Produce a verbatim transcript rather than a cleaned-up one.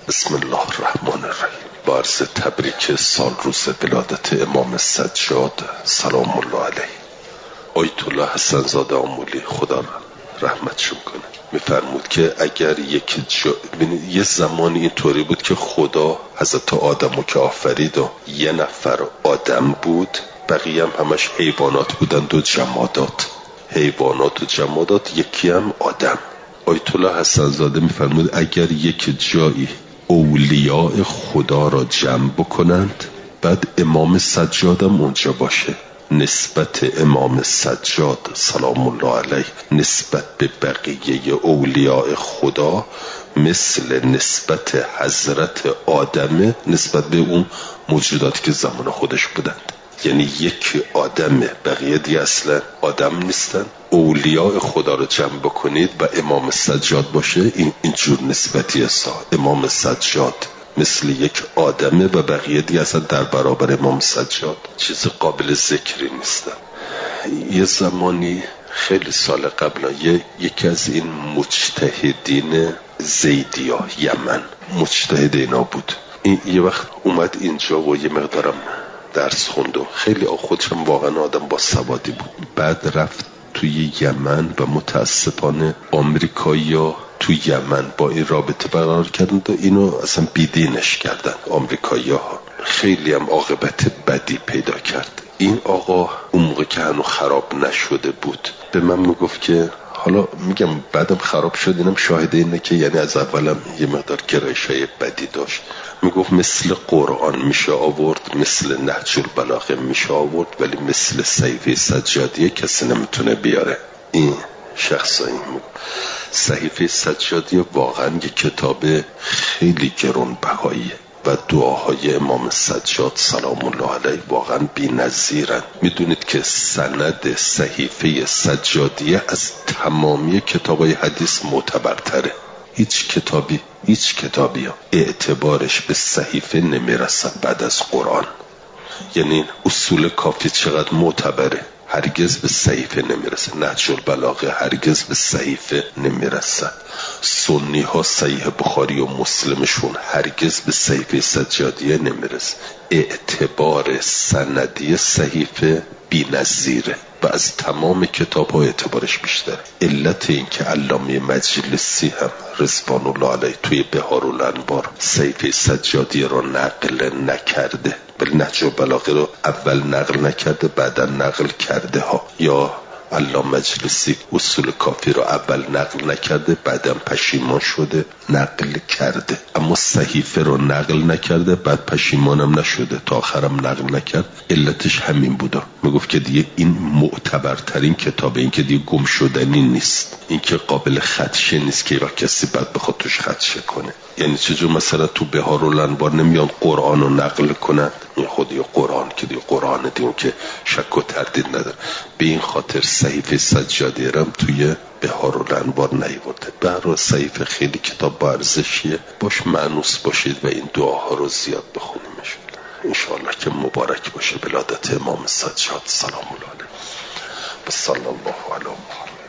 بسم الله الرحمن الرحیم. با عرض تبریک سال روز ولادت امام سجاد سلام الله علیه. آیت الله حسن زاده آمولی خدا رحمتشون کنه میفرمود که اگر یک جا... یه زمانی اینطوری بود که خدا حضرت آدمو که آفرید و یه نفر آدم بود، بقیه هم همش حیوانات بودن، دو جمادات، حیوانات و جمادات، یکی هم آدم. آیت الله حسن زاده میفرمود اگر یک جایی اولیاء خدا را جمع بکنند بعد امام سجاد هم اونجا باشه، نسبت امام سجاد سلام الله علیه نسبت به بقیه اولیاء خدا مثل نسبت حضرت آدم نسبت به اون موجوداتی که زمان خودش بودند. یعنی یک آدم، بقیه دیگه اصلا آدم نیستن. اولیاء خدا رو جمع بکنید و امام سجاد باشه، این اینجور نسبتی سا امام سجاد مثل یک آدمه و بقیه دیگه اصلا در برابر امام سجاد چیز قابل ذکری نیستن. یه زمانی خیلی سال قبل یکی از این مجتهدین زیدیا یمن مجتهد اینا بود، این یه وقت اومد اینجا و یه مقدارم درس خوند و خیلی خودشم واقعا آدم با سوادی بود. بعد رفت توی یمن و متاسفانه آمریکایی‌ها تو یمن با این رابطه برقرار کردن و اینو اصلا بیدینش کردن. آمریکایی‌ها خیلی هم عاقبت بدی پیدا کرد. این آقا اون موقع که هنوز خراب نشده بود به من میگفت که حالا میگم بعدم خراب شد، اینم شاهده اینه که یعنی از اولم یه مقدار گرایش‌های بدی داشت. میگفت مثل قرآن میشه آورد، مثل نهج البلاغه میشه آورد، ولی مثل صحیفه سجادیه کسی نمیتونه بیاره. این شخصایی میگفت صحیفه سجادیه واقعا یه کتاب خیلی گرانبهاییه و دعاهای امام سجاد سلام الله علیه واقعا بی‌نظیرن. میدونید که سند صحیفه سجادیه از تمامی کتابای حدیث معتبرتره. هیچ کتابی هیچ کتابی ها اعتبارش به صحیفه نمیرسه بعد از قرآن. یعنی اصول کافی چقدر معتبره، هرگز به صحیفه نمیرسه. نهج البلاغه هرگز به صحیفه نمیرسه. سنی ها صحیح بخاری و مسلمشون هرگز به صحیفه سجادیه نمیرسه. اعتبار سندی صحیفه بی‌نظیره و از تمام کتاب ها اعتبارش بیشتره. علت این که علامه مجلسی هم رضوان الله علیه توی بهار الانوار صحیفه سجادیه رو نقل نکرده، ولی نهج البلاغه رو اول نقل نکرده بعدا نقل کرده ها، یا علامه مجلسی اصول کافی رو اول نقل نکرده بعدم پشیمان شده نقل کرده، اما صحیفه رو نقل نکرده بعد پشیمانم نشده تا آخرم نقل نکرد. علتش همین بوده. میگفت که دیگه این معتبرترین کتابه، این که دیگه گم شدنی نیست، این که قابل خدشه نیست که وقت کسی بعد بخواد توش خدشه کنه. یعنی چجور مثلا تو بهار الانوار نمیان قرآن رو نقل کنند، این خود یه قرآن که دیگه قرآن دیگه که شک و تردید نداره. به این خاطر صحیفه سجادیه هم توی بهار الانوار نیورده. بهار صحیفه خیلی کتاب با ارزشیه، باش مانوس باشید و این دعاها رو زیاد بخونیمش. انشاءالله که مبارک باشه ولادت امام سجاد سلام الله علیه و صلی الله علیه و